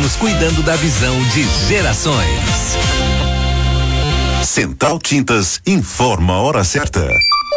anos cuidando da visão de gerações. Central Tintas informa a hora certa.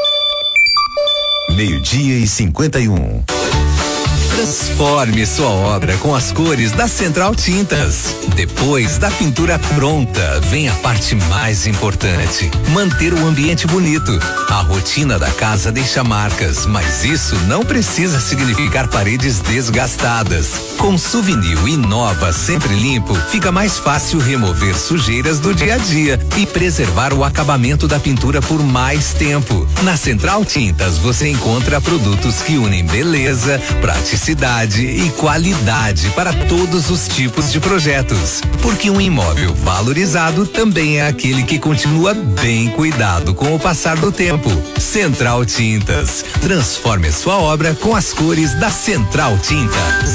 12:51. Transforme sua obra com as cores da Central Tintas. Depois da pintura pronta, vem a parte mais importante: manter o ambiente bonito. A rotina da casa deixa marcas, mas isso não precisa significar paredes desgastadas. Com Souvenir Inova Sempre Limpo, fica mais fácil remover sujeiras do dia a dia e preservar o acabamento da pintura por mais tempo. Na Central Tintas você encontra produtos que unem beleza, praticidade e qualidade para todos os tipos de projetos. Porque um imóvel valorizado também é aquele que continua bem cuidado com o passar do tempo. Central Tintas. Transforme sua obra com as cores da Central Tintas.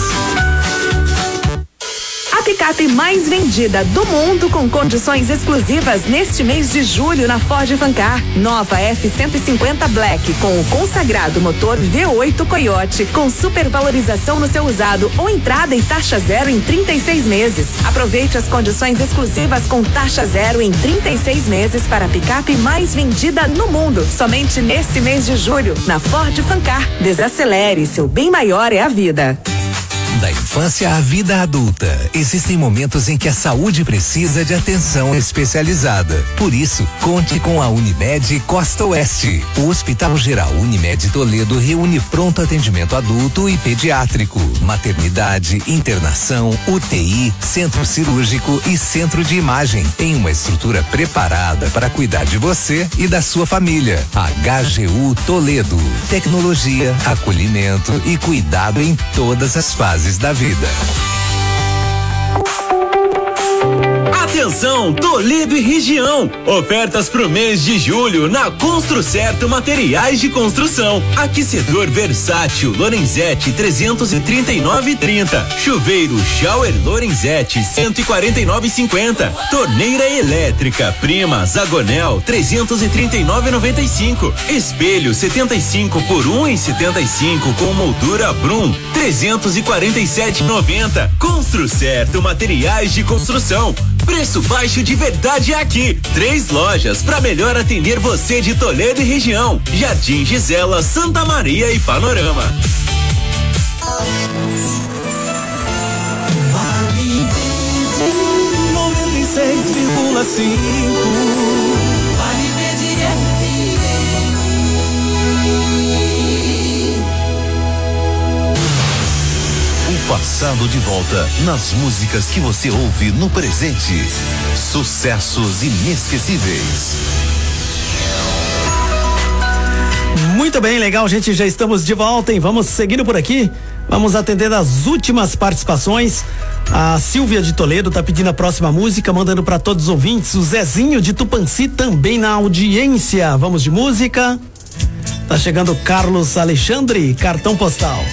A picape mais vendida do mundo com condições exclusivas neste mês de julho na Ford Fancar. Nova F-150 Black com o consagrado motor V8 Coyote com supervalorização no seu usado ou entrada e taxa zero em 36 meses. Aproveite as condições exclusivas com taxa zero em 36 meses para a picape mais vendida no mundo. Somente nesse mês de julho na Ford Fancar. Desacelere, seu bem maior é a vida. Da infância à vida adulta, existem momentos em que a saúde precisa de atenção especializada. Por isso, conte com a Unimed Costa Oeste. O Hospital Geral Unimed Toledo reúne pronto atendimento adulto e pediátrico, maternidade, internação, UTI, centro cirúrgico e centro de imagem, em uma estrutura preparada para cuidar de você e da sua família. HGU Toledo. Tecnologia, acolhimento e cuidado em todas as fases da vida. Atenção, Toledo e região. Ofertas pro mês de julho na Construcerto Materiais de Construção. Aquecedor versátil Lorenzetti 339,30. Chuveiro Shower Lorenzetti 149,50. Torneira elétrica Prima Zagonel 339,95. Espelho 75 por 1,75 com moldura Brum 347,90. Construcerto Materiais de Construção. Preço baixo de verdade aqui. 3 lojas para melhor atender você de Toledo e região. Jardim Gisela, Santa Maria e Panorama. Vale 96,5. Vale O passado de volta nas músicas que você ouve no presente. Sucessos inesquecíveis. Muito bem, legal, gente, já estamos de volta, hein? Vamos seguindo por aqui, vamos atender as últimas participações. A Silvia de Toledo tá pedindo a próxima música, mandando para todos os ouvintes. O Zezinho de Tupanci também na audiência. Vamos de música. Tá chegando o Carlos Alexandre, cartão postal.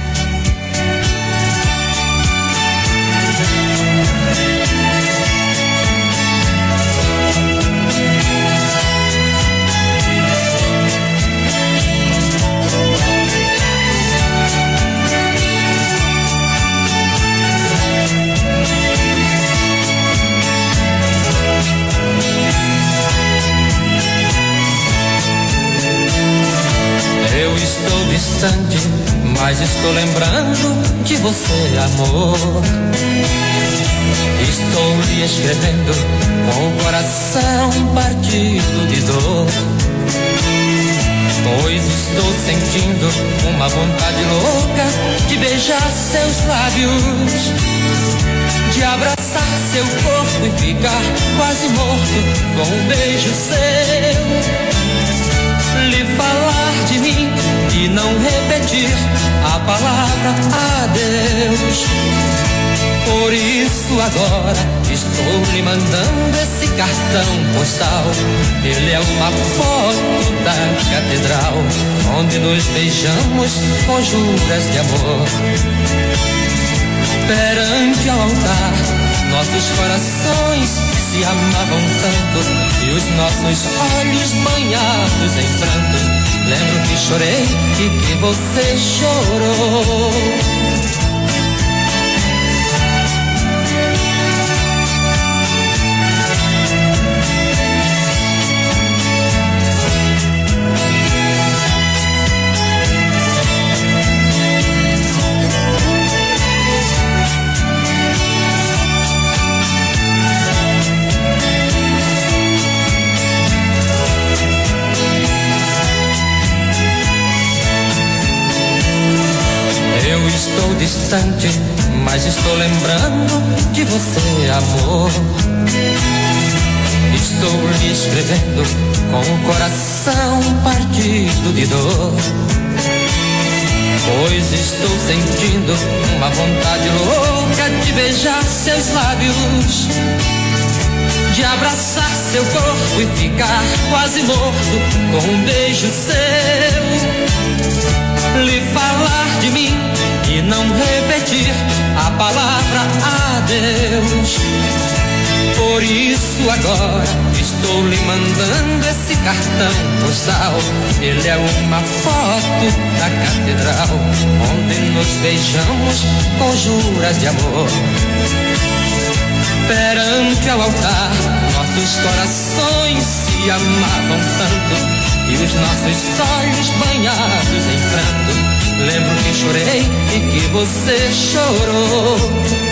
Mas estou lembrando de você, amor. Estou lhe escrevendo com o coração partido de dor, pois estou sentindo uma vontade louca de beijar seus lábios, de abraçar seu corpo e ficar quase morto com um beijo seu, lhe falar de mim e não repetir a palavra adeus. Por isso agora estou lhe mandando esse cartão postal. Ele é uma foto da catedral, onde nos beijamos com juras de amor. Perante ao altar, nossos corações se amavam tanto, e os nossos olhos banhados em pranto. Lembro que chorei e que você chorou. distante, mas estou lembrando de você, amor. Estou lhe escrevendo com o coração partido de dor, pois estou sentindo uma vontade louca de beijar seus lábios, de abraçar seu corpo e ficar quase morto com um beijo seu, lhe falar de mim e não repetir a palavra adeus. Por isso agora estou lhe mandando esse cartão postal. Ele é uma foto da catedral, onde nos beijamos com juras de amor. Perante ao altar, nossos corações se amavam tanto, e os nossos olhos banhados em pranto. Lembro que chorei e que você chorou.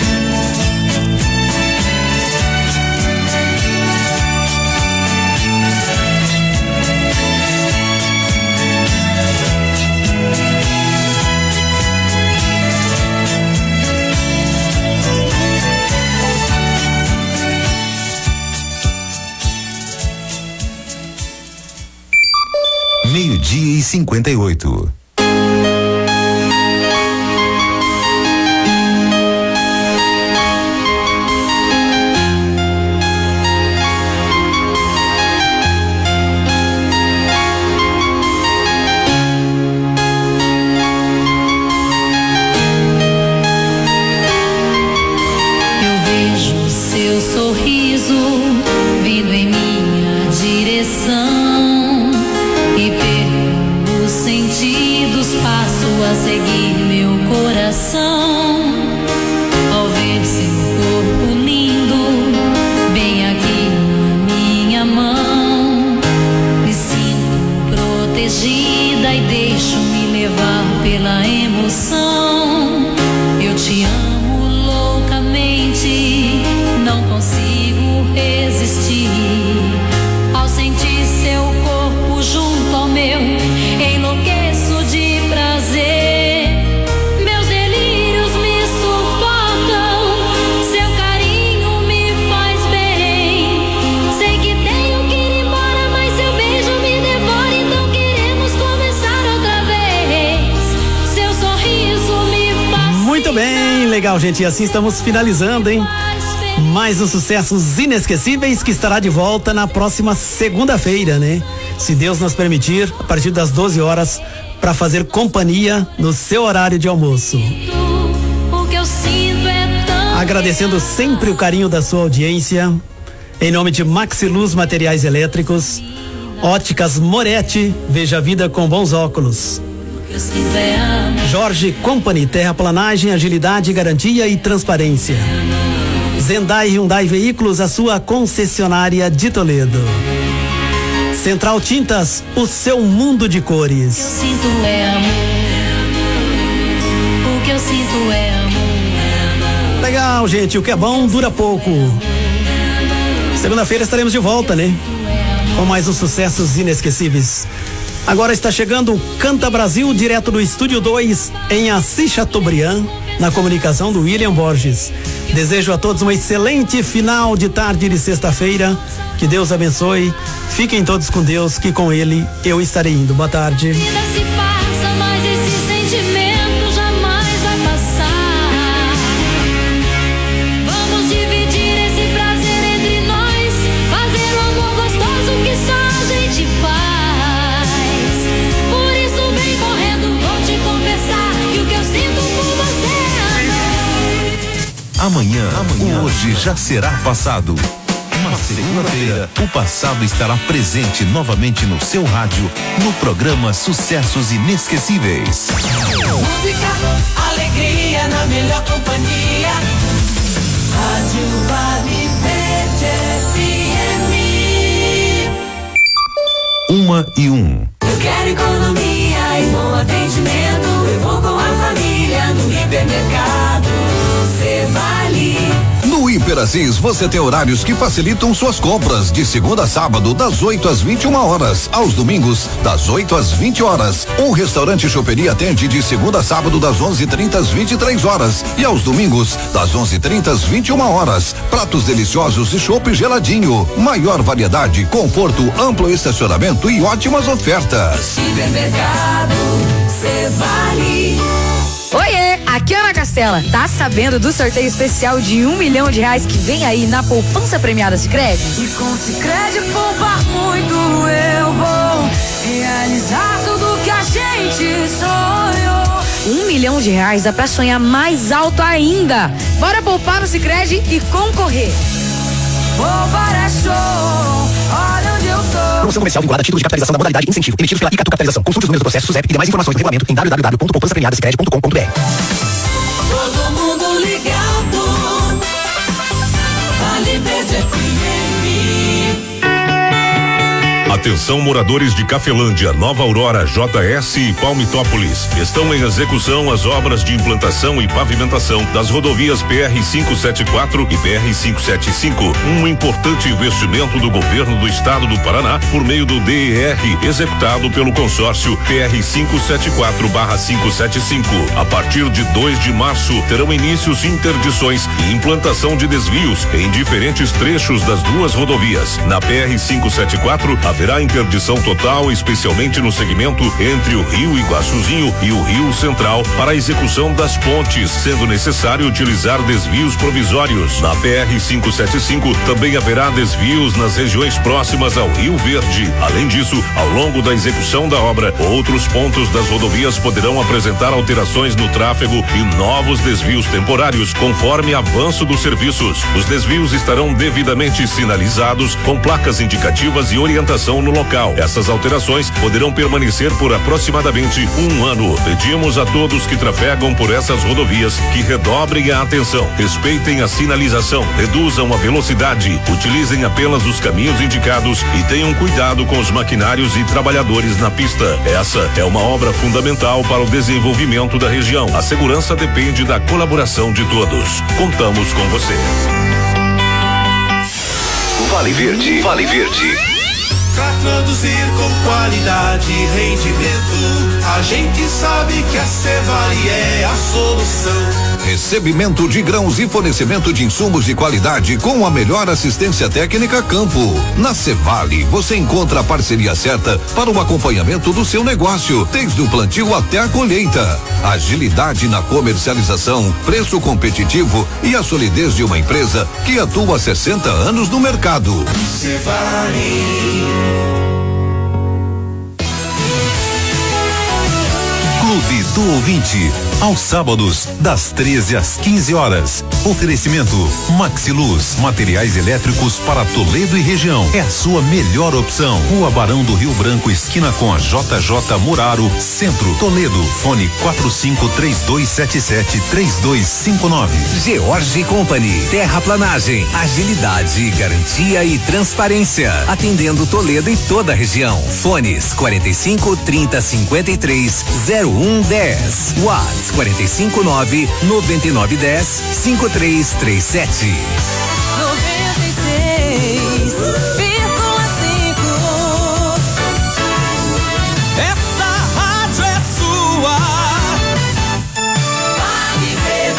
Meio-dia e 58. Legal, gente, e assim estamos finalizando, hein? Mais um Sucessos Inesquecíveis que estará de volta na próxima segunda-feira, né? Se Deus nos permitir, a partir das 12 horas, para fazer companhia no seu horário de almoço. Agradecendo sempre o carinho da sua audiência, em nome de Maxiluz Materiais Elétricos, Óticas Moretti, veja a vida com bons óculos. Jorge Company, terraplanagem, agilidade, garantia e transparência. Zendai Hyundai Veículos, a sua concessionária de Toledo. Central Tintas, o seu mundo de cores. O que eu sinto é amor. O que eu sinto é amor. Legal, gente, o que é bom dura pouco. Segunda-feira estaremos de volta, né? Com mais uns Sucessos Inesquecíveis. Agora está chegando o Canta Brasil, direto do Estúdio 2, em Assis Chateaubriand, na comunicação do William Borges. Desejo a todos um excelente final de tarde de sexta-feira. Que Deus abençoe. Fiquem todos com Deus, que com Ele eu estarei indo. Boa tarde. Amanhã, o hoje já será passado. Na segunda-feira, o passado estará presente novamente no seu rádio, no programa Sucessos Inesquecíveis. Música, alegria na melhor companhia. Rádio Vale FM. 1:01. Eu quero economia e bom atendimento. Eu vou com a família no hipermercado. Vale. No No Hiper Assis você tem horários que facilitam suas compras de segunda a sábado das 8 às 21 horas, aos domingos das 8 às 20 horas. O restaurante Choperia atende de segunda a sábado das 11h30 às 23 horas e aos domingos das 11h30 às 21 horas. Pratos deliciosos e chopp geladinho, maior variedade, conforto, amplo estacionamento e ótimas ofertas. Supermercado Cevale. Oiê, aqui é Ana Castela. Tá sabendo do sorteio especial de R$1 milhão que vem aí na poupança premiada Sicredi? E com Sicredi poupar muito eu vou realizar tudo que a gente sonhou. R$1 milhão dá pra sonhar mais alto ainda. Bora poupar no Sicredi e concorrer. Poupar é show, olha onde eu tô. Promoção comercial vinculada a título de capitalização da modalidade incentivo, emitidos pela Icatu Capitalização. Consulte os números do processo SUSEP e demais informações do regulamento em www.poupançapremiadasicredi.com.br. Todo mundo ligado, Vale Verde FM. Atenção, moradores de Cafelândia, Nova Aurora, JS e Palmitópolis. Estão em execução as obras de implantação e pavimentação das rodovias PR-574 e PR-575. Um importante investimento do governo do estado do Paraná por meio do DER, executado pelo consórcio PR-574/575. A partir de 2 de março, terão inícios interdições e implantação de desvios em diferentes trechos das duas rodovias. Na PR-574, haverá interdição total, especialmente no segmento entre o Rio Iguaçuzinho e o Rio Central, para a execução das pontes, sendo necessário utilizar desvios provisórios. Na PR-575 também haverá desvios nas regiões próximas ao Rio Verde. Além disso, ao longo da execução da obra, outros pontos das rodovias poderão apresentar alterações no tráfego e novos desvios temporários, conforme avanço dos serviços. Os desvios estarão devidamente sinalizados com placas indicativas e orientação no local. Essas alterações poderão permanecer por aproximadamente 1 ano. Pedimos a todos que trafegam por essas rodovias que redobrem a atenção, respeitem a sinalização, reduzam a velocidade, utilizem apenas os caminhos indicados e tenham cuidado com os maquinários e trabalhadores na pista. Essa é uma obra fundamental para o desenvolvimento da região. A segurança depende da colaboração de todos. Contamos com você. Vale Verde, Vale Verde. Pra produzir com qualidade e rendimento, a gente sabe que a Cevale é a solução. Recebimento de grãos e fornecimento de insumos de qualidade com a melhor assistência técnica campo. Na Cevale, você encontra a parceria certa para o acompanhamento do seu negócio, desde o plantio até a colheita. Agilidade na comercialização, preço competitivo e a solidez de uma empresa que atua há 60 anos no mercado. Cevale. Clube do Ouvinte, aos sábados, das 13 às 15 horas. Oferecimento Maxiluz, materiais elétricos para Toledo e região. É a sua melhor opção. Rua Barão do Rio Branco, esquina com a JJ Muraro, Centro, Toledo. Fone 4532773259. George Company, terraplanagem, agilidade, garantia e transparência. Atendendo Toledo e toda a região. Fones 45 30 53 0110. Watts 459 9910 5337. 96,5. Essa rádio é sua. Vale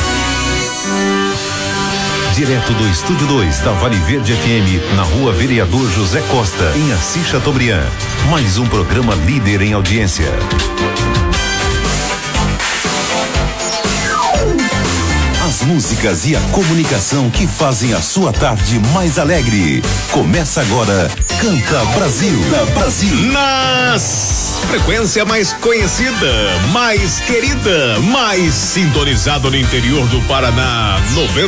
Verde. Direto do Estúdio 2 da Vale Verde FM, na Rua Vereador José Costa, em Assis Chateaubriand. Mais um programa líder em audiência. As músicas e a comunicação que fazem a sua tarde mais alegre. Começa agora, Canta Brasil. Nas frequência mais conhecida, mais querida, mais sintonizado no interior do Paraná,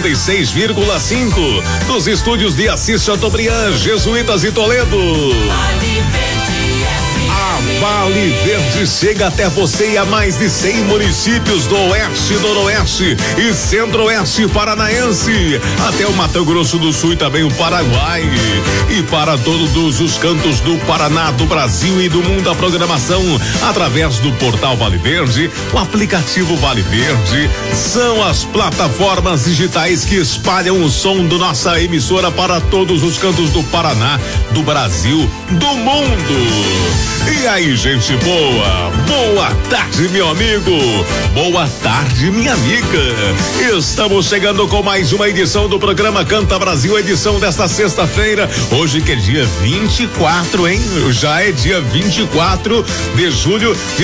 96,5 dos estúdios de Assis Chateaubriand, Jesuítas e Toledo. A Vale Verde chega até você e a mais de 100 municípios do Oeste, Noroeste e Centro-Oeste paranaense, até o Mato Grosso do Sul e também o Paraguai. E para todos os cantos do Paraná, do Brasil e do mundo, a programação através do portal Vale Verde, o aplicativo Vale Verde, são as plataformas digitais que espalham o som da nossa emissora para todos os cantos do Paraná, do Brasil, do mundo. E aí, gente boa, boa tarde, meu amigo, boa tarde, minha amiga. Estamos chegando com mais uma edição do programa Canta Brasil, edição desta sexta-feira, hoje que é dia 24, hein? Já é dia 24 de julho de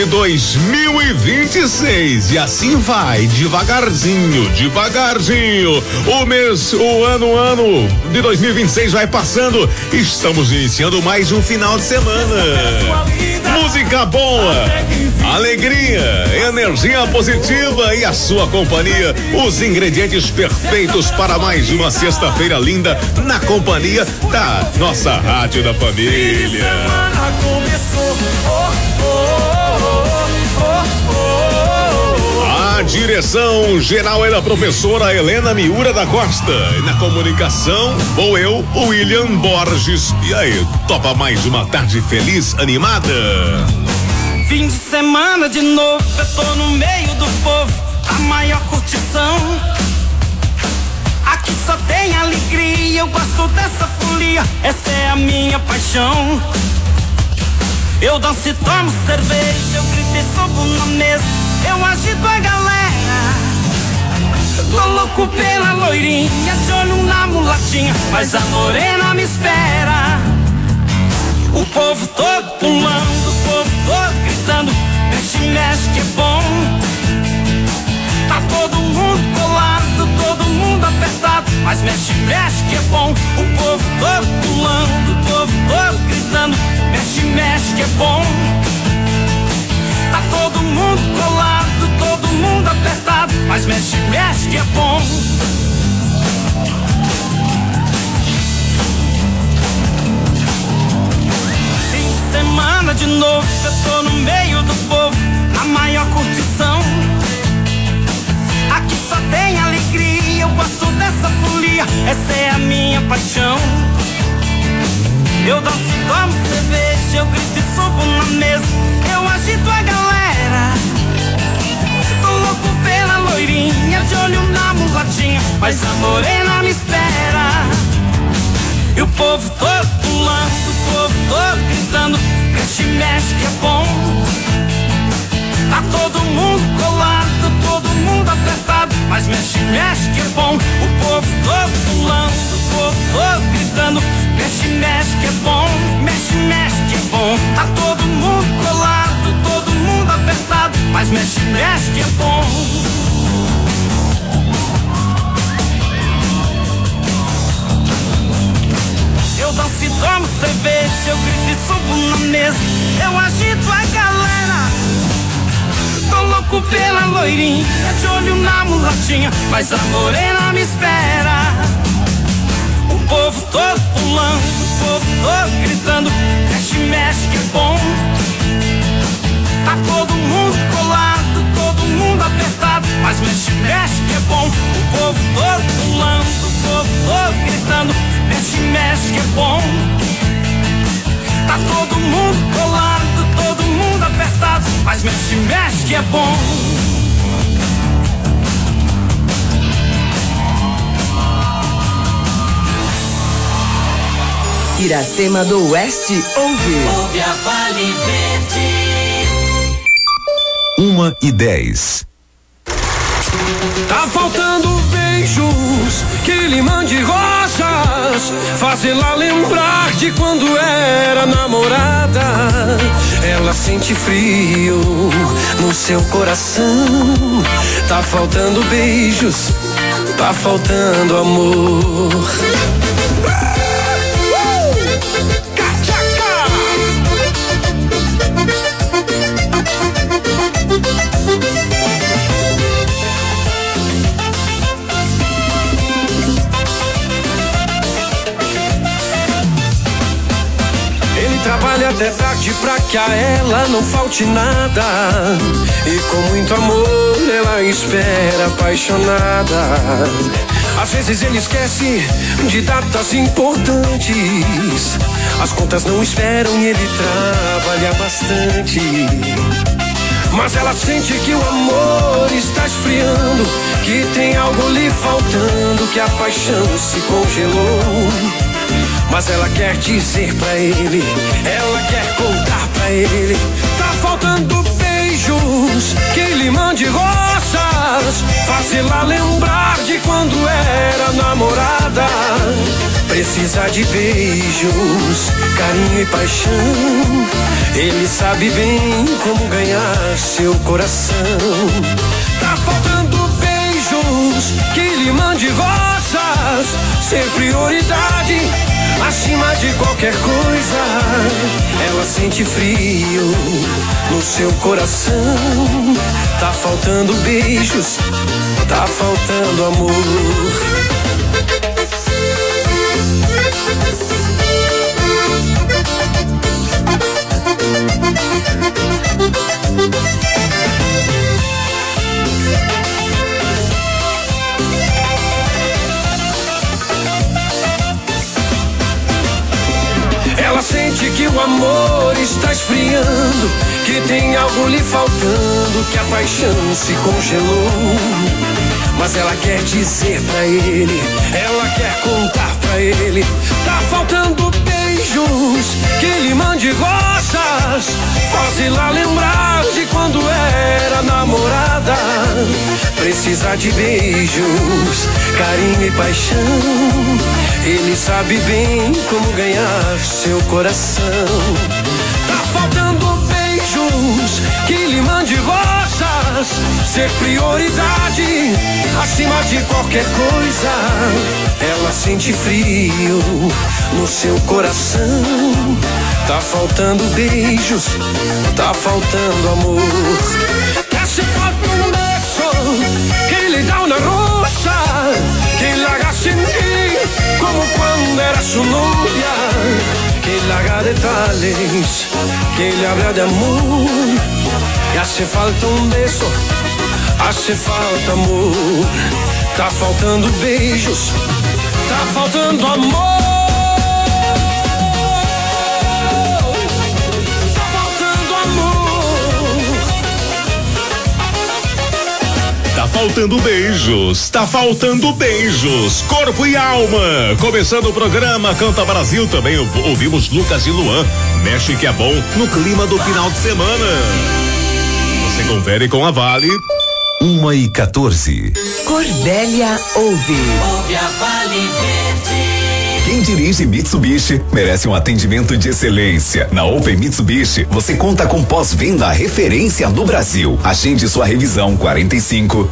2026 e assim vai, devagarzinho, o mês, o ano de 2026 vai passando, estamos iniciando mais um final de semana. Música boa, alegria, energia positiva e a sua companhia, os ingredientes perfeitos para mais uma sexta-feira linda na companhia da nossa Rádio da Família. A direção geral é da professora Helena Miura da Costa. E na comunicação, vou eu, o William Borges. E aí, topa mais uma tarde feliz, animada? Fim de semana de novo, eu tô no meio do povo, a maior curtição. Aqui só tem alegria, eu gosto dessa folia, essa é a minha paixão. Eu danço e tomo cerveja, eu grito e sobo na mesa, eu agito a galera. Tô louco pela loirinha, de olho na mulatinha, mas a morena me espera. O povo todo pulando, o povo todo gritando, mexe, mexe que é bom. Tá todo mundo colado, todo mundo apertado, mas mexe, mexe que é bom. O povo todo pulando, o povo todo gritando, mexe, mexe que é bom. Tá todo mundo colado, todo mundo apertado, mas mexe, mexe que é bom. Fim de semana de novo, eu tô no meio do povo, na maior curtição. Aqui só tem alegria, eu gosto dessa folia, essa é a minha paixão. Eu danço e tomo cerveja, eu grito e subo na mesa, eu agito a galera. Tô louco pela loirinha, de olho na mulatinha, mas a morena me espera. E o povo todo pulando, o povo todo gritando, mexe, mexe que é bom. Tá todo mundo colado, todo mundo apertado, mas mexe, mexe que é bom. O povo todo pulando, o povo todo gritando, mexe, mexe que é bom. Mexe, mexe que é bom. Tá todo mundo colado, todo mundo apertado, mas mexe, mexe que é bom. Eu danço e tomo cerveja, eu grito e subo na mesa, eu agito a galera. Tô louco pela loirinha, de olho na mulatinha, mas a morena me espera. O povo todo pulando, o povo todo gritando, mexe, mexe que é bom. Tá todo mundo colado, todo mundo apertado, mas mexe, mexe que é bom. O povo todo pulando, o povo todo gritando, mexe, mexe que é bom. Tá todo mundo colado, todo mundo apertado, mas mexe, mexe que é bom. Iracema do Oeste ouve. Ouve a Vale Verde. 1h10. Tá faltando beijos que lhe mande rosas, fazê-la lembrar de quando era namorada. Ela sente frio no seu coração. Tá faltando beijos, tá faltando amor. até tarde pra que a ela não falte nada. E com muito amor ela espera apaixonada. Às vezes ele esquece de datas importantes. As contas não esperam e ele trabalha bastante. Mas ela sente que o amor está esfriando, que tem algo lhe faltando, que a paixão se congelou. Mas ela quer dizer pra ele, ela quer contar pra ele. Tá faltando beijos, que lhe mande rosas, fazê-la lembrar de quando era namorada. Precisa de beijos, carinho e paixão. Ele sabe bem como ganhar seu coração. Tá faltando beijos, que lhe mande rosas, ser prioridade acima de qualquer coisa. Ela sente frio no seu coração. Tá faltando beijos, tá faltando amor. Ela sente que o amor está esfriando, que tem algo lhe faltando, que a paixão se congelou. Mas ela quer dizer pra ele, ela quer contar pra ele. Tá faltando beijos, que lhe mande rosas, faz-la lembrar de quando era namorada. Precisa de beijos, carinho e paixão. Ele sabe bem como ganhar seu coração. Tá faltando beijos, que lhe mande rosas, ser prioridade acima de qualquer coisa. Ela sente frio no seu coração. Tá faltando beijos, tá faltando amor. Que se falta un beso, que le da una rosa, que la haga sentir como cuando era su novia, que la haga detalles, que le habla de amor. Y hace falta un beso, hace falta amor. Tá faltando beijos, tá faltando amor. Tá faltando beijos, tá faltando beijos, corpo e alma. Começando o programa Canta Brasil, também ouvimos Lucas e Luan, Mexe que é bom, no clima do final de semana. Você confere com a Vale. 1h14. Cordélia ouve. Ouve a Vale Verde. Quem dirige Mitsubishi merece um atendimento de excelência. Na Open Mitsubishi, você conta com pós-venda referência no Brasil. Agende sua revisão 45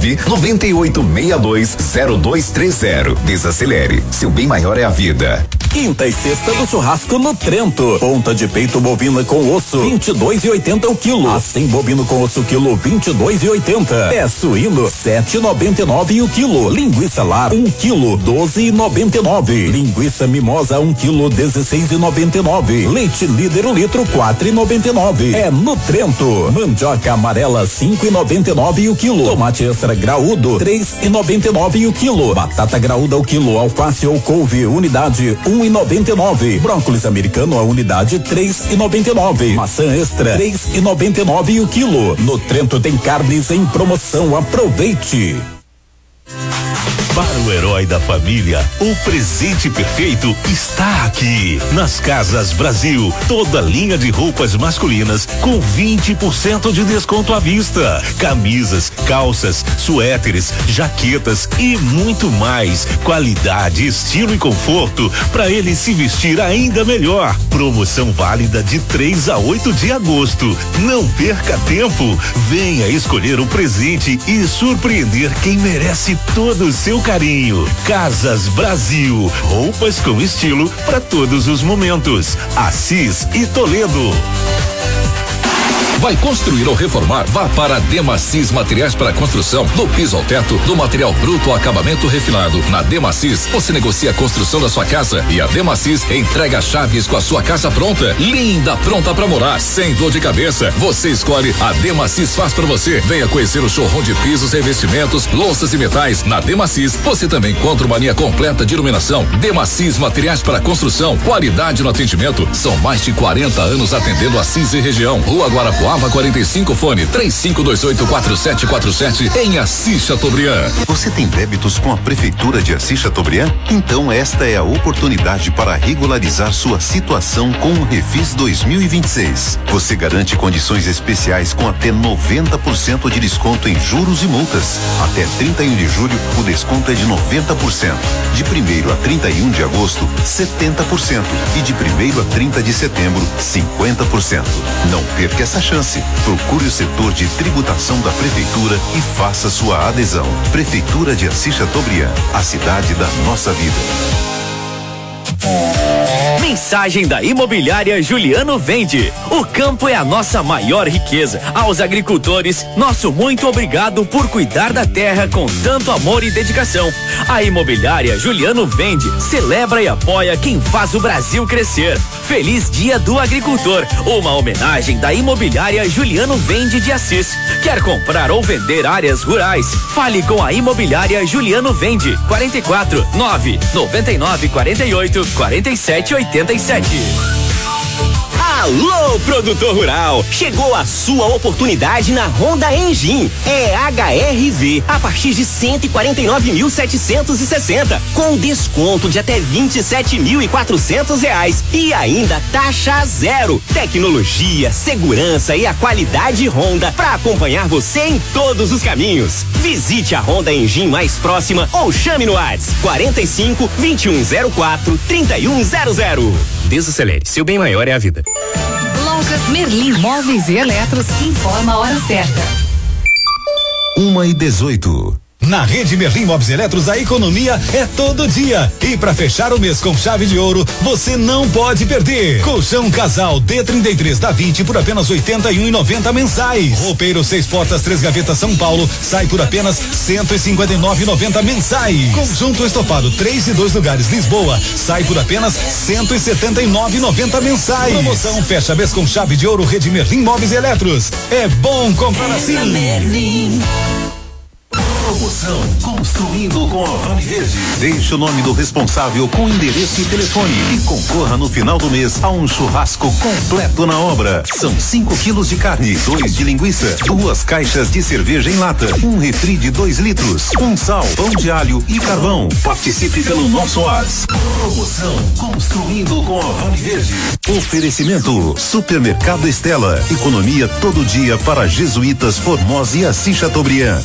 99862 0230. Desacelere. Seu bem maior é a vida. Quinta e sexta do churrasco no Trento. Ponta de peito bovina com osso, 22,80 o quilo. Assim bovino com osso quilo, 22,80. Pé suíno, 7,99 o quilo. Linguiça lar, 1 quilo, 12,99. Linguiça mimosa, 1 quilo, 16,99. Leite líder o litro, 4,99. É no Trento. Mandioca amarela, 5,99 o quilo. Tomate extra graúdo, 3,99 o quilo. Batata graúda o quilo. Alface ou couve, unidade, 1,99. Brócolis americano a unidade 3,99. Maçã extra 3,99 o quilo. No Trento tem carnes em promoção. Aproveite. Para o herói da família, o presente perfeito está aqui. Nas Casas Brasil, toda linha de roupas masculinas com 20% de desconto à vista. Camisas, calças, suéteres, jaquetas e muito mais. Qualidade, estilo e conforto para ele se vestir ainda melhor. Promoção válida de 3 a 8 de agosto. Não perca tempo. Venha escolher o presente e surpreender quem merece todo o seu carinho. Casas Brasil, roupas com estilo para todos os momentos. Assis e Toledo. Vai construir ou reformar? Vá para a Demacis Materiais para Construção. Do piso ao teto, do material bruto ao acabamento refinado. Na Demacis, você negocia a construção da sua casa e a Demacis entrega chaves com a sua casa pronta. Linda, pronta para morar, sem dor de cabeça. Você escolhe, a Demacis faz para você. Venha conhecer o showroom de pisos, revestimentos, louças e metais. Na Demacis, você também encontra uma linha completa de iluminação. Demacis Materiais para Construção. Qualidade no atendimento. São mais de 40 anos atendendo Assis e região. Rua Guarapuava 45, fone 35284747 em Assis Chateaubriand. Você tem débitos com a Prefeitura de Assis Chateaubriand? Então esta é a oportunidade para regularizar sua situação com o Refis 2026. Você garante condições especiais com até 90% de desconto em juros e multas. Até 31 de julho, o desconto é de 90%. De 1º a 31 de agosto, 70%. E de 1º a 30 de setembro, 50%. Não perca essa chance. Procure o setor de tributação da Prefeitura e faça sua adesão. Prefeitura de Assis Chateaubriand, a cidade da nossa vida. Mensagem da Imobiliária Juliano Vende. O campo é a nossa maior riqueza. Aos agricultores, nosso muito obrigado por cuidar da terra com tanto amor e dedicação. A Imobiliária Juliano Vende celebra e apoia quem faz o Brasil crescer. Feliz Dia do Agricultor, uma homenagem da Imobiliária Juliano Vende de Assis. Quer comprar ou vender áreas rurais? Fale com a Imobiliária Juliano Vende. 44 9 99 48 47 87. Alô, produtor rural! Chegou a sua oportunidade na Honda Engine. É HRV a partir de 149.760, com desconto de até R$27.400 e ainda taxa zero. Tecnologia, segurança e a qualidade Honda para acompanhar você em todos os caminhos. Visite a Honda Engine mais próxima ou chame no WhatsApp 45 2104 3100. Desacelere, seu bem maior é a vida. Lojas Merlin Móveis e Eletros informa a hora certa. 1h18. Na Rede Merlin Móveis e Eletros, a economia é todo dia. E para fechar o mês com chave de ouro, você não pode perder. Colchão Casal D33 da 20 por apenas R$81,90 mensais. Roupeiro 6 portas 3 gavetas São Paulo sai por apenas R$159,90 mensais. Conjunto estofado 3 e 2 lugares Lisboa sai por apenas R$179,90 mensais. Promoção fecha mês com chave de ouro. Rede Merlin Móveis e Eletros. É bom comprar assim. Merlin. Promoção Construindo com a Vale Verde. Deixe o nome do responsável com endereço e telefone e concorra no final do mês a um churrasco completo na obra. São 5 quilos de carne, 2 de linguiça, 2 caixas de cerveja em lata, um refri de 2 litros, um sal, pão de alho e carvão. Participe pelo nosso WhatsApp. Promoção Construindo com a Vale Verde. Oferecimento Supermercado Estela. Economia todo dia para Jesuítas, Formosa e Assis Chateaubriand.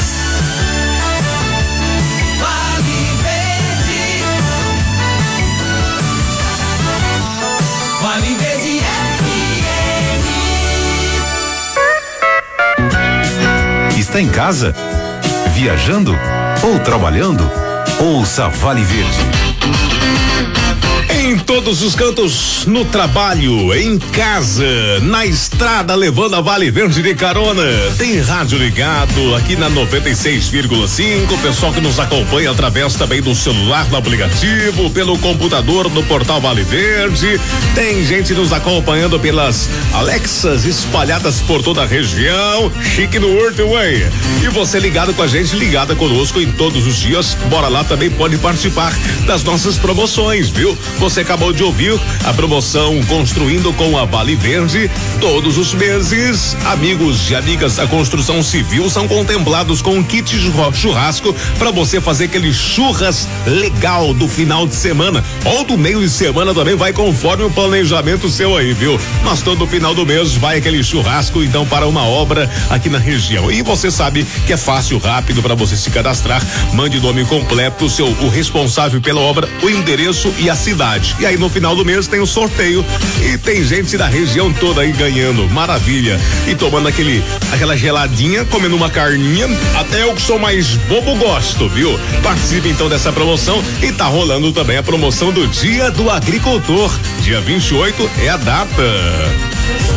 Está em casa? Viajando? Ou trabalhando? Ouça Vale Verde. Em todos os cantos, no trabalho, em casa, na estrada, levando a Vale Verde de carona. Tem rádio ligado aqui na 96,5. Pessoal que nos acompanha através também do celular, no aplicativo, pelo computador, no portal Vale Verde. Tem gente nos acompanhando pelas Alexas espalhadas por toda a região. Chique no Horto Way. E você ligado com a gente, ligada conosco em todos os dias. Bora lá, também pode participar das nossas promoções, viu? Você acabou de ouvir a promoção Construindo com a Vale Verde. Todos os meses, amigos e amigas da construção civil são contemplados com um kit churrasco para você fazer aquele churras legal do final de semana ou do meio de semana, também vai conforme o planejamento seu aí, viu? Mas todo final do mês vai aquele churrasco então para uma obra aqui na região. E você sabe que é fácil, rápido para você se cadastrar. Mande o nome completo, o responsável pela obra, o endereço e a cidade. E aí no final do mês tem o sorteio e tem gente da região toda aí ganhando, maravilha. E tomando aquela geladinha, comendo uma carninha, até eu que sou mais bobo gosto, viu? Participe então dessa promoção e tá rolando também a promoção do Dia do Agricultor. Dia 28 é a data.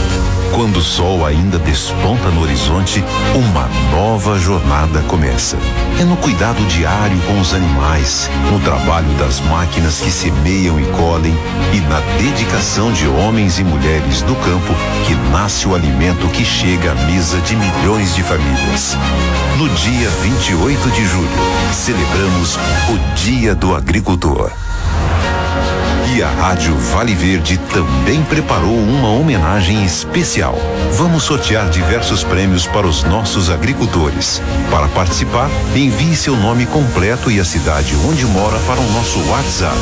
Quando o sol ainda desponta no horizonte, uma nova jornada começa. É no cuidado diário com os animais, no trabalho das máquinas que semeiam e colhem e na dedicação de homens e mulheres do campo que nasce o alimento que chega à mesa de milhões de famílias. No dia 28 de julho, celebramos o Dia do Agricultor. E a Rádio Vale Verde também preparou uma homenagem especial. Vamos sortear diversos prêmios para os nossos agricultores. Para participar, envie seu nome completo e a cidade onde mora para o nosso WhatsApp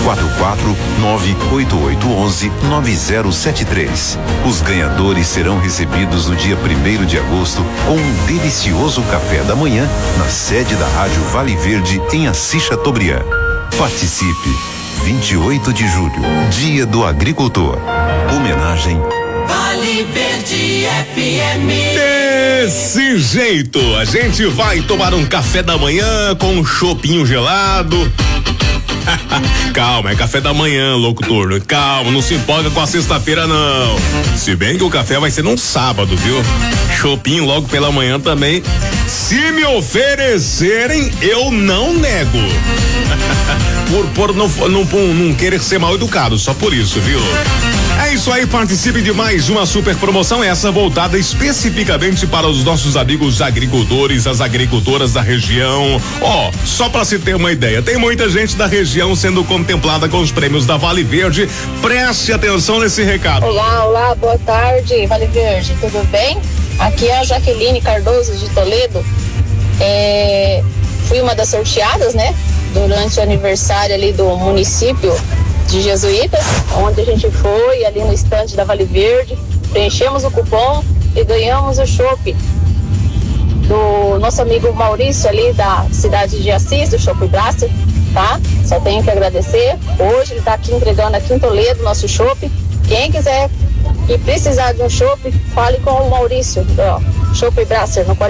44988119073. Os ganhadores serão recebidos no dia 1º de agosto com um delicioso café da manhã na sede da Rádio Vale Verde em Assis Chateaubriand. Participe! 28 de julho, Dia do Agricultor. Homenagem Vale Verde FM. Desse jeito, a gente vai tomar um café da manhã com um chopinho gelado. Calma, é café da manhã, locutor. Calma, não se empolga com a sexta-feira, não. Se bem que o café vai ser num sábado, viu? Chopinho logo pela manhã também. Se me oferecerem, eu não nego. Por não querer ser mal educado, só por isso, viu? É isso aí, participe de mais uma super promoção, essa voltada especificamente para os nossos amigos agricultores, as agricultoras da região. Ó, só para se ter uma ideia, tem muita gente da região sendo contemplada com os prêmios da Vale Verde. Preste atenção nesse recado. Olá, boa tarde, Vale Verde, tudo bem? Aqui é a Jaqueline Cardoso de Toledo. Fui uma das sorteadas, né? Durante o aniversário ali do município de Jesuítas, onde a gente foi ali no estande da Vale Verde, preenchemos o cupom e ganhamos o chopp do nosso amigo Maurício ali da cidade de Assis, do Chopp Brasser, tá? Só tenho que agradecer. Hoje ele tá aqui entregando aqui em Toledo nosso chopp. Quem quiser e precisar de um chopp, fale com o Maurício, ó, Chopp Brasser, no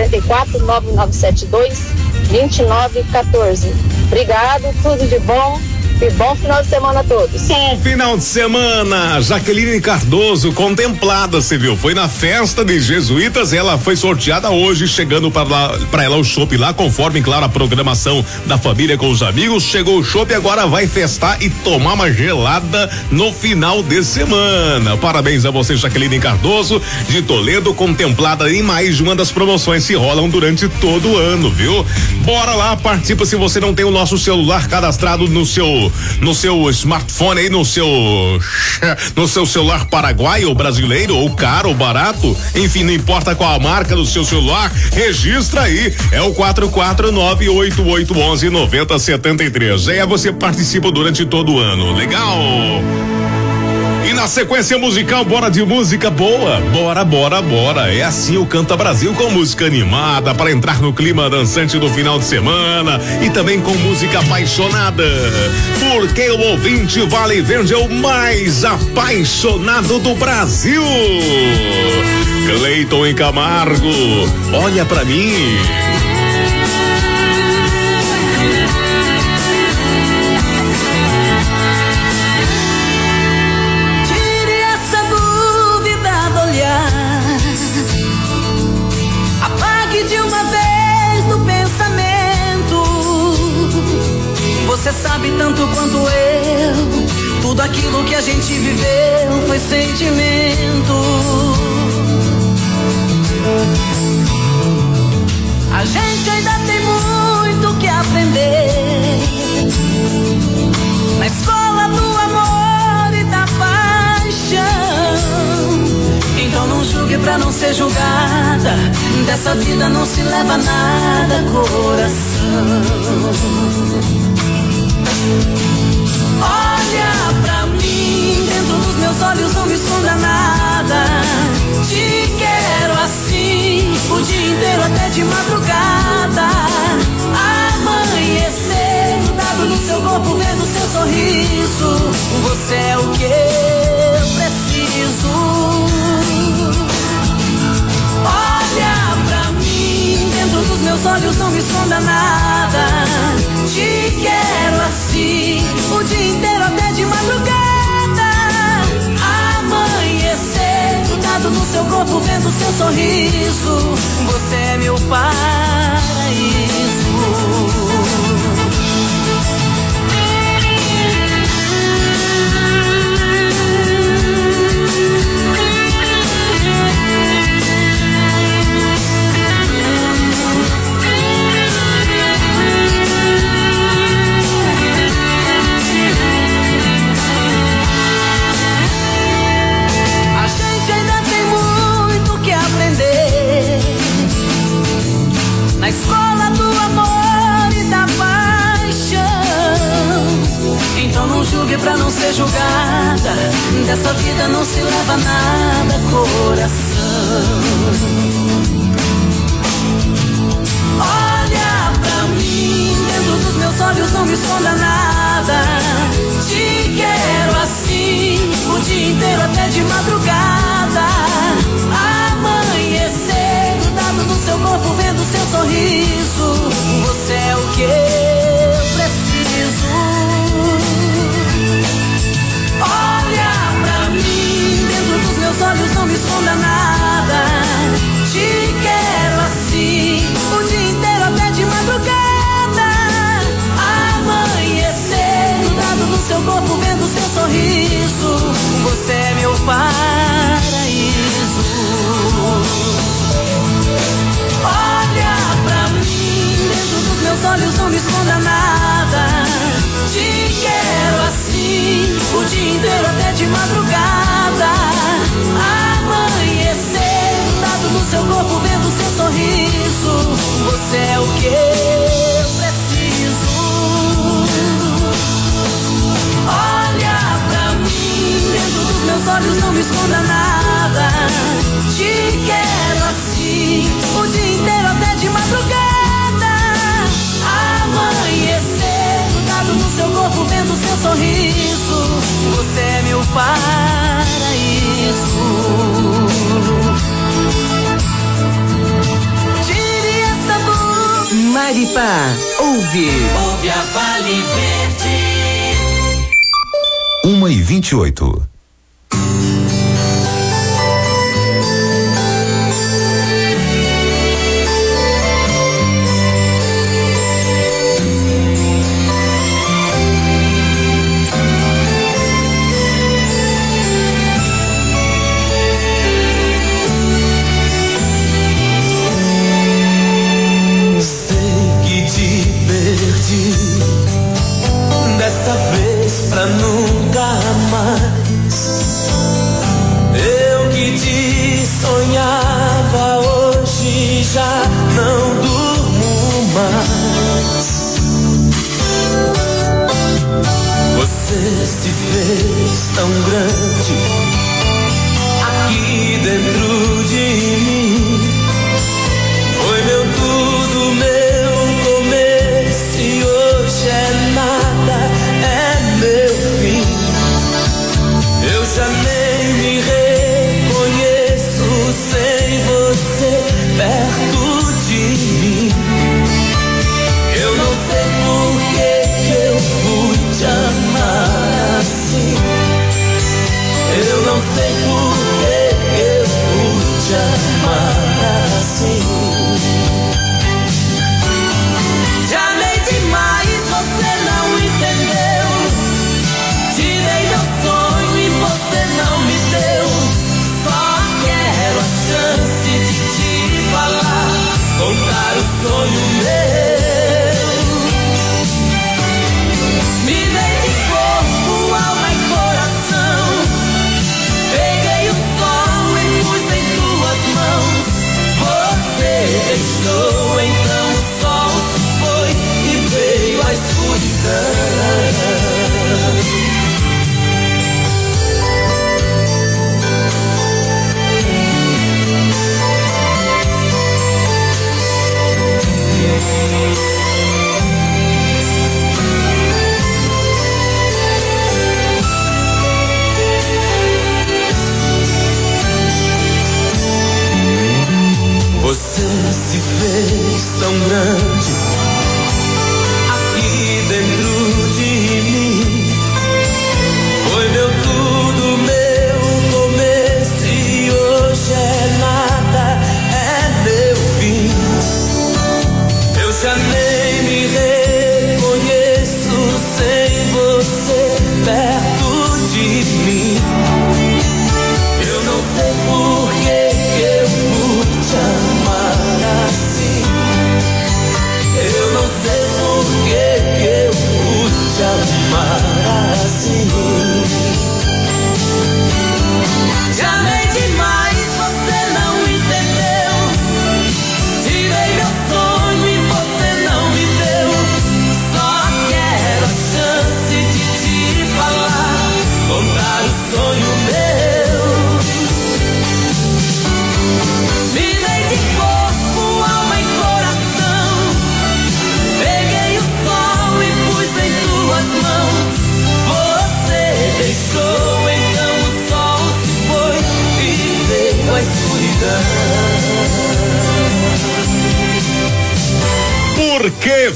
44-9972-2914. Obrigado, tudo de bom. E bom final de semana a todos. Bom final de semana. Jaqueline Cardoso, contemplada, você viu? Foi na festa de Jesuítas, ela foi sorteada hoje, chegando para ela o chopp lá, conforme, claro, a programação da família com os amigos. Chegou o chopp, agora vai festar e tomar uma gelada no final de semana. Parabéns a você, Jaqueline Cardoso, de Toledo, contemplada em mais de uma das promoções que rolam durante todo o ano, viu? Bora lá, participa se você não tem o nosso celular cadastrado no seu smartphone aí, no seu celular paraguaio ou brasileiro, ou caro ou barato, enfim, não importa qual a marca do seu celular, registra aí, é o 44988119073. Aí você participa durante todo o ano, legal? E na sequência musical, bora de música boa, bora. É assim o Canta Brasil, com música animada para entrar no clima dançante do final de semana e também com música apaixonada, porque o ouvinte Vale Verde é o mais apaixonado do Brasil. Cleiton e Camargo, olha pra mim. Você sabe tanto quanto eu, tudo aquilo que a gente viveu foi sentimento. A gente ainda tem muito que aprender na escola do amor e da paixão. Então não julgue pra não ser julgada, dessa vida não se leva nada, coração. Olha pra mim, dentro dos meus olhos não me esconda nada. Te quero assim, o dia inteiro até de madrugada. Amanhecer, grudado no seu corpo, vendo seu sorriso. Você é o que eu preciso. Olha pra mim, dentro dos meus olhos não me esconda nada. Te quero assim, o dia inteiro até de madrugada. Amanhecer, grudado no seu vendo seu sorriso. Você é meu paraíso. Na escola do amor e da paixão. Então não julgue pra não ser julgada. Dessa vida não se leva nada, coração. Olha pra mim, dentro dos meus olhos não me esconda nada. Te quero assim, o dia inteiro até de madrugada. Amanhecer grudado no seu corpo, vendo seu sorriso. Você é o que eu preciso. Olha pra mim, dentro dos meus olhos não me esconda nada. Te quero assim, o dia inteiro até de madrugada. Amanhecer grudado no seu corpo, vendo seu sorriso. Você é meu paraíso. Olha pra mim, dentro dos meus olhos não me esconda nada. Te quero assim, o dia inteiro até de madrugada. Amanhecer grudado no seu corpo, vendo seu sorriso. Você é o que eu preciso. Olha pra mim, dentro dos meus olhos não me esconda nada. Te quero assim, o dia inteiro até de madrugada. Amanhecer grudado no seu corpo, vendo seu sorriso. Você é meu paraíso. Tire essa dúvida. Maripá, ouve a Vale Verde. 1h28. Dessa vez pra nunca mais. Eu que te sonhava, hoje já não durmo mais. Você se fez tão grande aqui dentro de mim. Foi meu tudo, meu começo, e hoje é nada, é meu fim. Eu já nem me reconheço sem você perto de mim. Eu não sei por que eu fui te amar assim. Eu não sei por que eu fui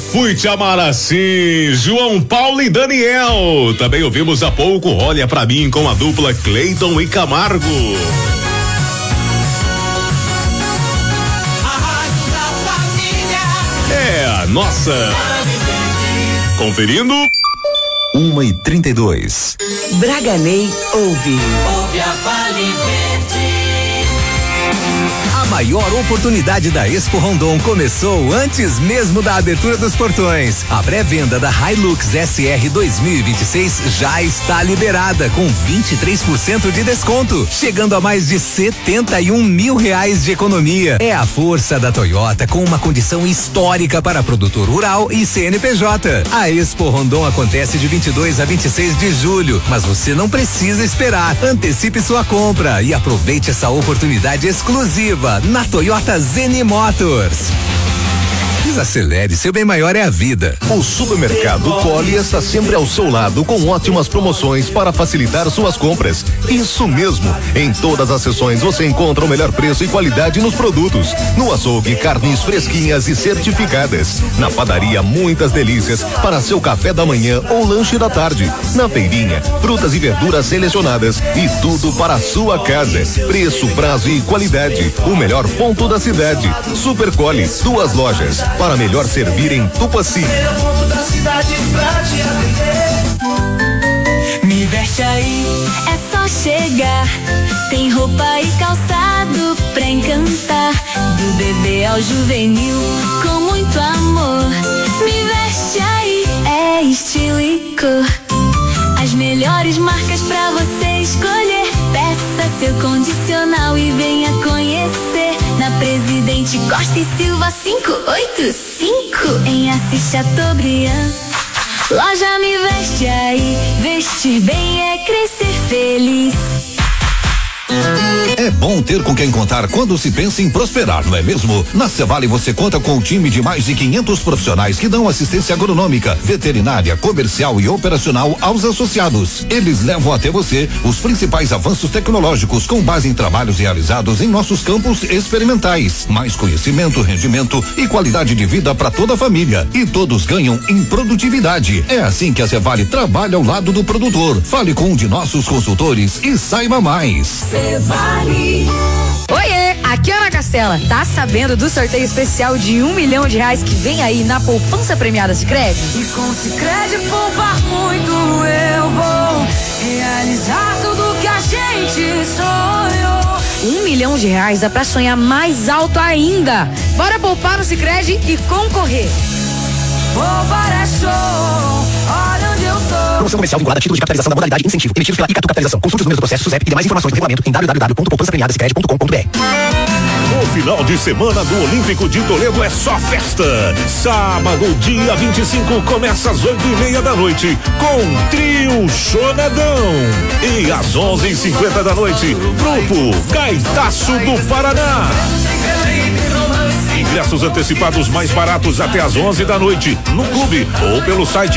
Fui te amar assim, João Paulo e Daniel. Também ouvimos há pouco Olha Pra Mim com a dupla Cleiton e Camargo. É a nossa. Conferindo. 1h32. Braganei ouve. Ouve a Vale Verde. A maior oportunidade da Expo Rondon começou antes mesmo da abertura dos portões. A pré-venda da Hilux SR 2026 já está liberada com 23% de desconto, chegando a mais de R$71 mil de economia. É a força da Toyota com uma condição histórica para produtor rural e CNPJ. A Expo Rondon acontece de 22 a 26 de julho, mas você não precisa esperar. Antecipe sua compra e aproveite essa oportunidade exclusiva na Toyota Zen Motors. Desacelere, seu bem maior é a vida. O Supermercado Poli está sempre ao seu lado com ótimas promoções para facilitar suas compras. Isso mesmo, em todas as seções você encontra o melhor preço e qualidade nos produtos. No açougue, carnes fresquinhas e certificadas. Na padaria, muitas delícias para seu café da manhã ou lanche da tarde. Na feirinha, frutas e verduras selecionadas e tudo para a sua casa. Preço, prazo e qualidade. O melhor ponto da cidade. Super Coli, 2 lojas. Para melhor servir em Tupaci. Me veste aí, é só chegar. Tem roupa e calçado pra encantar. Do bebê ao juvenil, com muito amor. Me veste aí, é estilo e cor. As melhores marcas pra você escolher. Peça seu condicional e venha conhecer. Na Presidente Costa e Silva 585, em Assis Chateaubriand. Loja Me Veste aí, vestir bem é crescer feliz. É bom ter com quem contar quando se pensa em prosperar, não é mesmo? Na Cevale você conta com um time de mais de 500 profissionais que dão assistência agronômica, veterinária, comercial e operacional aos associados. Eles levam até você os principais avanços tecnológicos com base em trabalhos realizados em nossos campos experimentais. Mais conhecimento, rendimento e qualidade de vida para toda a família. E todos ganham em produtividade. É assim que a Cevale trabalha ao lado do produtor. Fale com um de nossos consultores e saiba mais. Cevale. Oiê, aqui é Ana Castela. Tá sabendo do sorteio especial de R$1 milhão que vem aí na poupança premiada Sicredi? E com Sicredi poupar muito eu vou realizar tudo que a gente sonhou. R$1 milhão dá pra sonhar mais alto ainda. Bora poupar no Sicredi e concorrer. Poupar é show, olha onde eu tô. Promoção comercial vinculada a título de capitalização da modalidade incentivo, emitidos pela Icatu Capitalização. Consulte os números do processo SUSEP e demais informações do regulamento em www.poupançapremiadasicredi.com.br. O final de semana do Olímpico de Toledo é só festa. Sábado, dia 25, começa às 8:30 da noite com Trio Chonedão. E às 11:50 da noite, Grupo Gaitaço do Paraná. Ingressos antecipados mais baratos até às 11 da noite no clube ou pelo site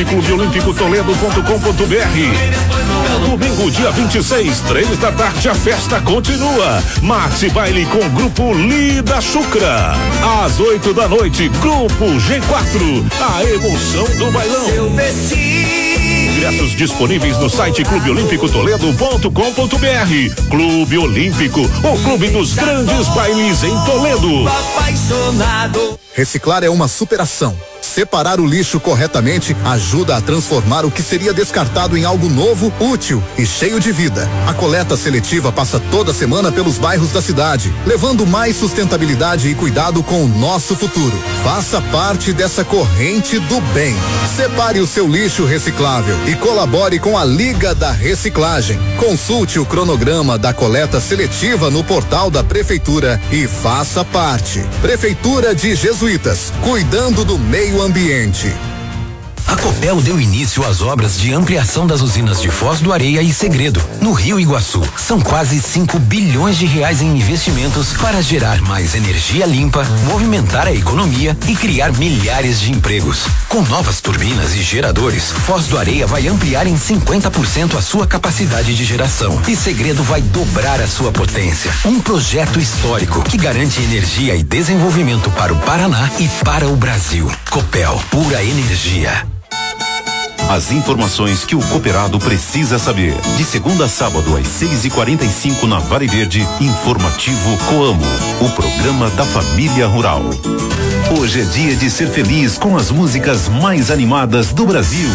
clubeolimpicotolendo.com.br. Domingo, dia 26, 3 da tarde, a festa continua. Maxi Baile com Grupo Lida Chucra. Às 8 da noite, Grupo G4, a emoção do bailão. Ingressos disponíveis no site clubeolimpicotoledo.com.br. Clube Olímpico, o clube dos grandes bailes em Toledo. Apaixonado. Reciclar é uma superação. Separar o lixo corretamente ajuda a transformar o que seria descartado em algo novo, útil e cheio de vida. A coleta seletiva passa toda semana pelos bairros da cidade, levando mais sustentabilidade e cuidado com o nosso futuro. Faça parte dessa corrente do bem. Separe o seu lixo reciclável e colabore com a Liga da Reciclagem. Consulte o cronograma da coleta seletiva no portal da Prefeitura e faça parte. Prefeitura de Jesuítas, cuidando do meio ambiente. A Copel deu início às obras de ampliação das usinas de Foz do Areia e Segredo, no Rio Iguaçu. São quase 5 bilhões de reais em investimentos para gerar mais energia limpa, movimentar a economia e criar milhares de empregos. Com novas turbinas e geradores, Foz do Areia vai ampliar em 50% a sua capacidade de geração e Segredo vai dobrar a sua potência. Um projeto histórico que garante energia e desenvolvimento para o Paraná e para o Brasil. Copel, pura energia. As informações que o cooperado precisa saber. De segunda a sábado às 6h45 na Vale Verde, Informativo Coamo, o programa da família rural. Hoje é dia de ser feliz com as músicas mais animadas do Brasil.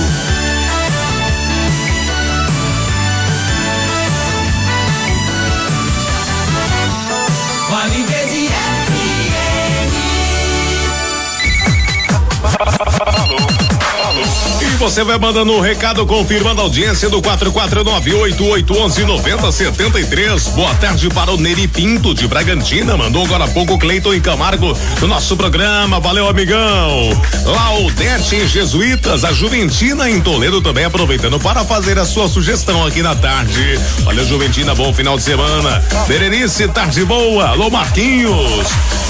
Vale Verde E você vai mandando um recado confirmando a audiência do 44988119073. Boa tarde para o Neri Pinto de Bragantina. Mandou agora há pouco Cleiton e Camargo no nosso programa. Valeu, amigão. Laudete em Jesuítas, a Juventina em Toledo também aproveitando para fazer a sua sugestão aqui na tarde. Valeu, Juventina, bom final de semana. Berenice, tarde boa. Alô, Marquinhos.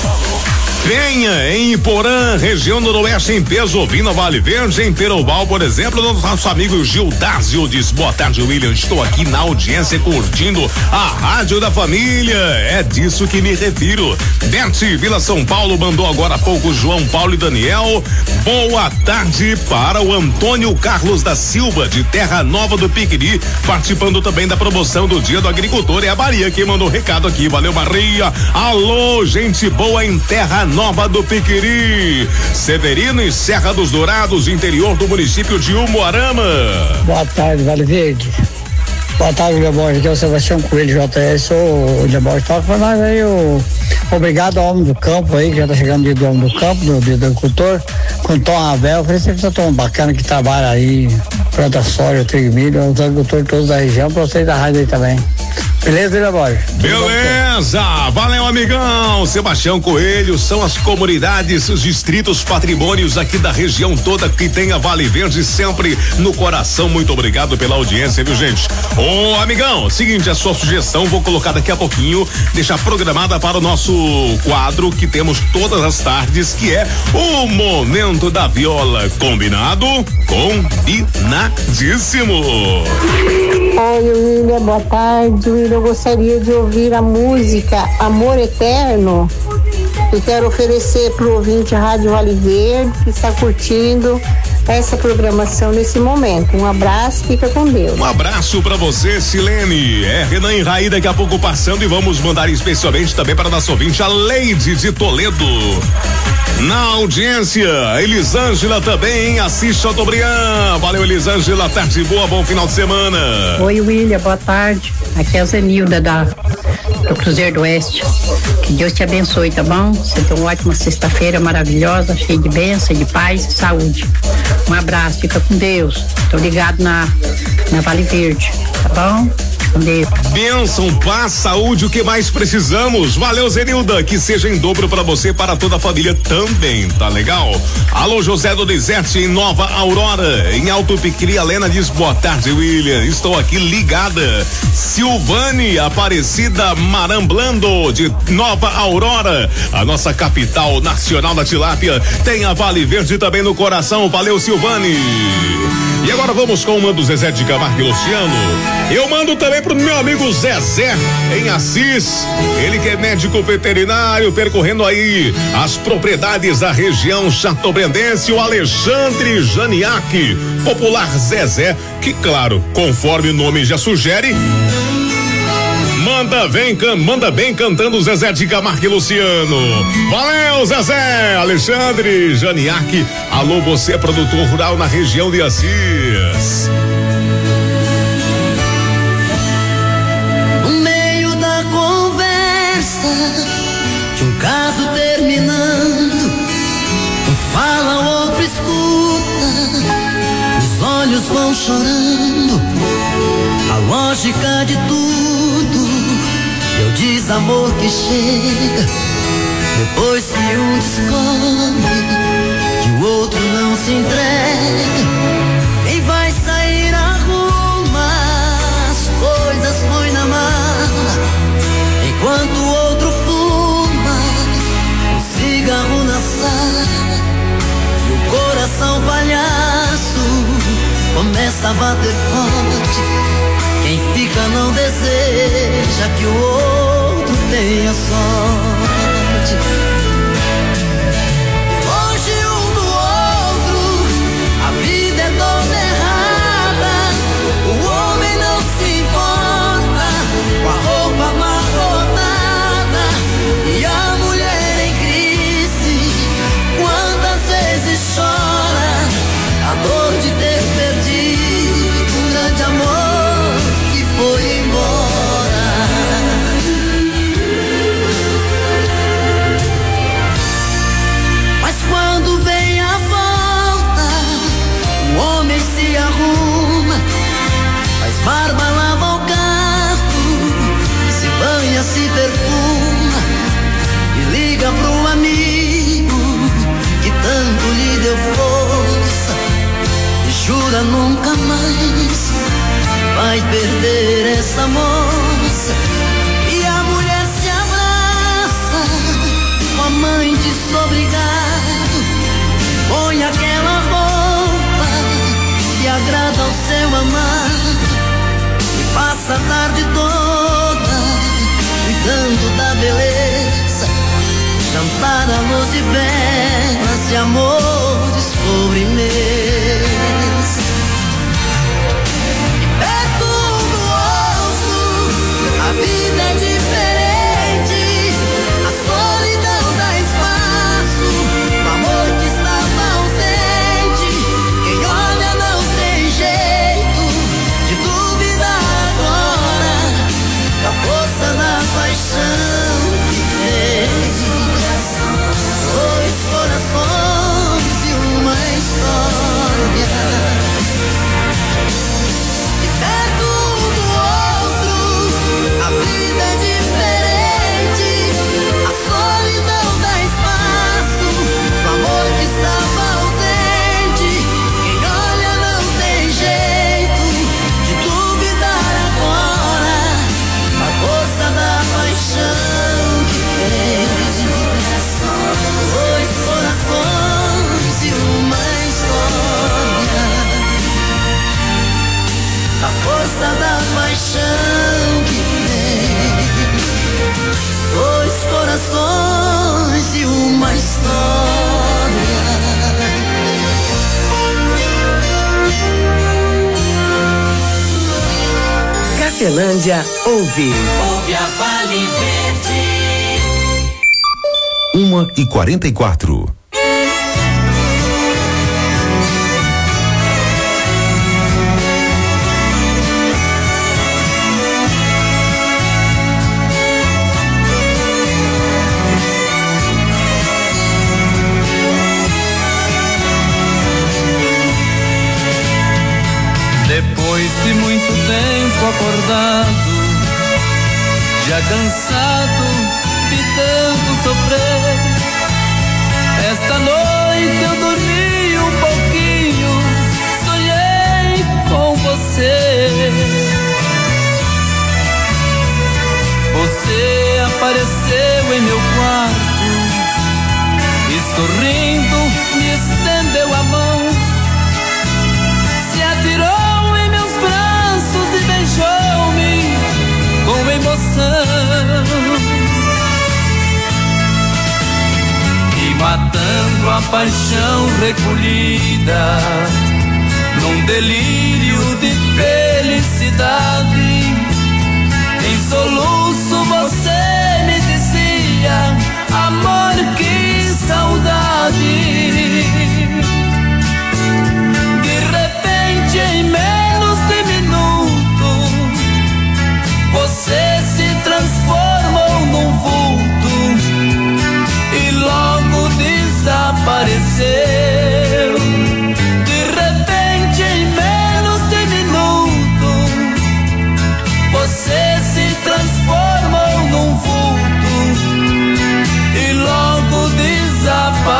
Venha em Iporã, região noroeste em peso, ouvindo Vale Verde, em Peroval, por exemplo, nosso amigo Gildásio diz: boa tarde, William, estou aqui na audiência curtindo a rádio da família, é disso que me refiro. Bete, Vila São Paulo, mandou agora há pouco João Paulo e Daniel. Boa tarde para o Antônio Carlos da Silva, de Terra Nova do Piquiri, participando também da promoção do Dia do Agricultor. É a Maria que mandou recado aqui, valeu, Maria. Alô, gente boa em Terra Nova do Piquiri, Severino e Serra dos Dourados, interior do município de Umuarama. Boa tarde, Vale Verde. Boa tarde, William Borges, aqui é o Sebastião Coelho, JS, o William Borges, toca pra nós aí, obrigado ao homem do campo aí, que já tá chegando o dia do homem do campo, do dia do agricultor, com Tom Ravel, falei, você tão bacana que trabalha aí, planta soja, trigo e milho, os agricultores todos da região, pra vocês da rádio aí também. Beleza, William Borges? Beleza, valeu, amigão. Sebastião Coelho, são as comunidades, os distritos, patrimônios aqui da região toda que tem a Vale Verde sempre no coração. Muito obrigado pela audiência, viu, gente? Ô, amigão, seguinte, a sua sugestão vou colocar daqui a pouquinho, deixar programada para o nosso quadro que temos todas as tardes, que é o Momento da Viola. Combinado? Combinadíssimo. Oi, William, boa tarde, William. Eu gostaria de ouvir a música Amor Eterno e quero oferecer para o ouvinte Rádio Vale Verde que está curtindo essa programação nesse momento. Um abraço, fica com Deus. Um abraço para você, Silene. É Renan e Raí daqui a pouco passando e vamos mandar especialmente também para nossa ouvinte, a Leide de Toledo. Na audiência, Elisângela também, Assis Chateaubriand. Valeu, Elisângela, tarde boa, bom final de semana. Oi, William, boa tarde. Aqui é a Zenilda do Cruzeiro do Oeste. Que Deus te abençoe, tá bom? Você tem uma ótima sexta-feira maravilhosa, cheia de bênção, de paz e saúde. Um abraço, fica com Deus. Tô ligado na Vale Verde, tá bom? Bênção, paz, saúde, o que mais precisamos. Valeu, Zenilda, que seja em dobro para você, para toda a família também, tá legal? Alô, José Donizete em Nova Aurora, em Alto Piquiri. A Lena diz: boa tarde, William, estou aqui ligada. Silvane Aparecida Maramblando de Nova Aurora, a nossa capital nacional da tilápia, tem a Vale Verde também no coração. Valeu, Silvane. E agora vamos com uma do Zezé de Camargo e Luciano. Eu mando também pro meu amigo Zezé em Assis, ele que é médico veterinário, percorrendo aí as propriedades da região chateaubriandense, o Alexandre Janiak, popular Zezé, que claro, conforme o nome já sugere, manda bem cantando Zezé de Camargo e Luciano. Valeu, Zezé! Alexandre Janiak, alô, você é produtor rural na região de Assis. No meio da conversa de um caso terminando, um fala, o outro escuta, os olhos vão chorando, a lógica de tudo é o desamor que chega depois que um descobre que o o outro não se entrega. Quem vai sair arruma as coisas, põe na mala, enquanto o outro fuma um cigarro na sala. E o coração palhaço começa a bater forte. Quem fica não deseja que o outro tenha sorte. Longe um do outro, a vida é toda errada. O homem não se importa com a roupa amarrotada e a mulher em crise. Quantas vezes chora a dor de ter perdido um grande amor que foi embora. Mas quando vem a volta, o homem se arruma, faz barba, lava o carro, se banha, se perfuma e liga pro amigo que tanto lhe deu força e jura nunca mais vai perder essa moça. E a mulher se abraça com a mãe desobrigado, põe aquela roupa que agrada ao seu amado e passa a tarde toda cuidando da beleza, jantar à luz de velas e amores sobremesa. Perto um do outro, a vida é diferente. A solidão dá espaço, o amor que estava ausente. Quem olha não tem jeito de duvidar agora da força da paixão que tem. Dois corações e uma história. E perto um do outro, a vida é diferente. A solidão dá espaço, o amor que estava ausente. Quem olha não tem jeito de duvidar agora a força da paixão que tem. Dois corações e uma história. A força da paixão que tem. Dois corações e uma história. Cafelândia ouve. Ouve a Vale Verde. 1h44. Depois de muito tempo acordado, já cansado de tanto sofrer, esta noite eu dormi um pouquinho, sonhei com você. Você apareceu em meu quarto e sorrindo me estendeu a mão, se atirou em meus braços e beijou-me com emoção. E matando a paixão recolhida, num delírio de felicidade, em soluço você me dizia: amor, que saudade. De repente, em menos de minuto, você se transformou num vulto e logo desapareceu. De repente, em menos de minuto, você se transformou num vulto e logo desapareceu.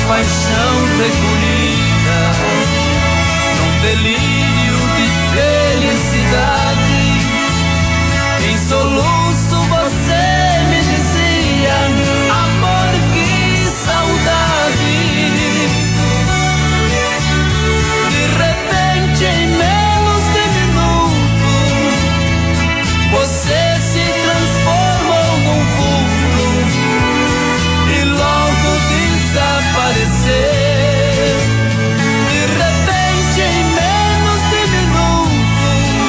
paixão recolhida num delírio de felicidade. Em soluço você me dizia: amor, que saudade. De repente, em menos de minuto, você se transformou num vulto e logo desapareceu. De repente, em menos de minuto,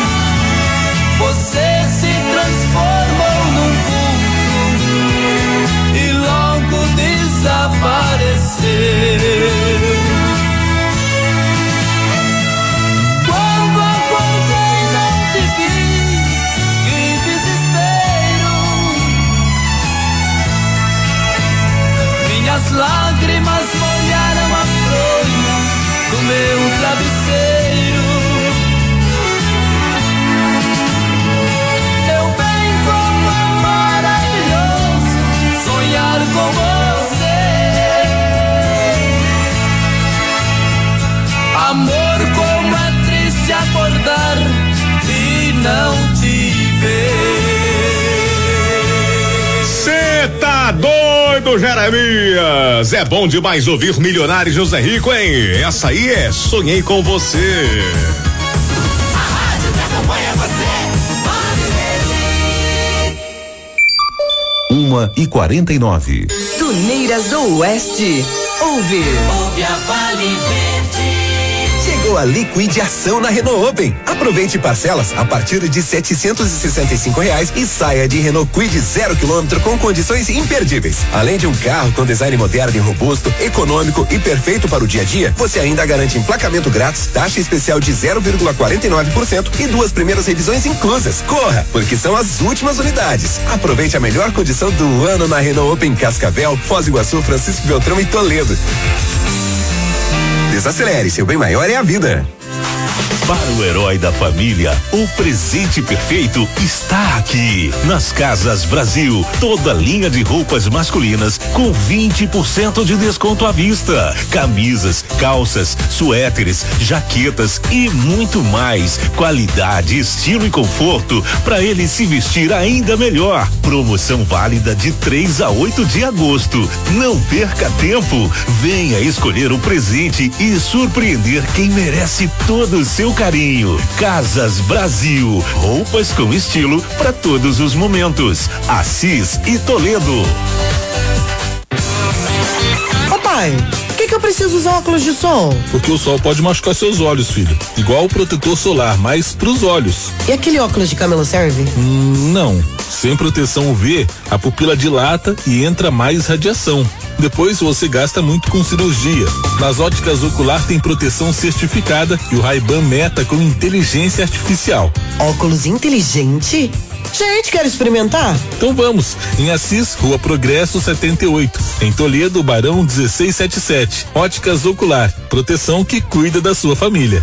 você se transformou num vulto e logo desapareceu. Quando acordei não te vi, que desespero. Minhas lágrimas molharam a fronha do meu travesseiro. Meu bem, como é maravilhoso sonhar com você. Amor, como é triste acordar e não te ver. Cê tá doido, Jeremias? É bom demais ouvir Milionário José Rico, hein? Essa aí é Sonhei com Você. A rádio que acompanha você. 1h49. Tuneiras do Oeste. Ouve a Vale Verde. Chegou a liquidação na Renault Open. Aproveite parcelas a partir de R$765 e saia de Renault Kwid 0 km com condições imperdíveis. Além de um carro com design moderno e robusto, econômico e perfeito para o dia a dia, você ainda garante emplacamento grátis, taxa especial de 0,49% e 2 primeiras revisões inclusas. Corra, porque são as últimas unidades. Aproveite a melhor condição do ano na Renault Open Cascavel, Foz do Iguaçu, Francisco Beltrão e Toledo. Desacelere, seu bem maior é a vida. Para o herói da família, o presente perfeito está aqui. Nas Casas Brasil, toda linha de roupas masculinas com 20% de desconto à vista. Camisas, calças, suéteres, jaquetas e muito mais. Qualidade, estilo e conforto para ele se vestir ainda melhor. Promoção válida de 3 a 8 de agosto. Não perca tempo. Venha escolher o presente e surpreender quem merece todo o seu carinho. Casas Brasil, roupas com estilo para todos os momentos. Assis e Toledo. Papai, por que eu preciso usar óculos de sol? Porque o sol pode machucar seus olhos, filho. Igual o protetor solar, mas pros olhos. E aquele óculos de camelo serve? Não. Sem proteção UV, a pupila dilata e entra mais radiação. Depois você gasta muito com cirurgia. Nas óticas Ocular tem proteção certificada e o Ray-Ban Meta com inteligência artificial. Óculos inteligente? Gente, quer experimentar? Então vamos, em Assis, Rua Progresso 78, em Toledo, Barão 1677. Óticas Ocular, proteção que cuida da sua família.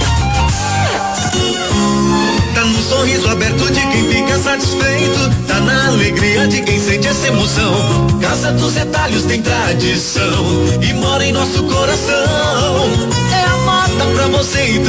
Tá no sorriso aberto de quem fica satisfeito, tá na alegria de quem sente essa emoção. Casa dos Retalhos tem tradição e mora em nosso coração. É a moda pra você então.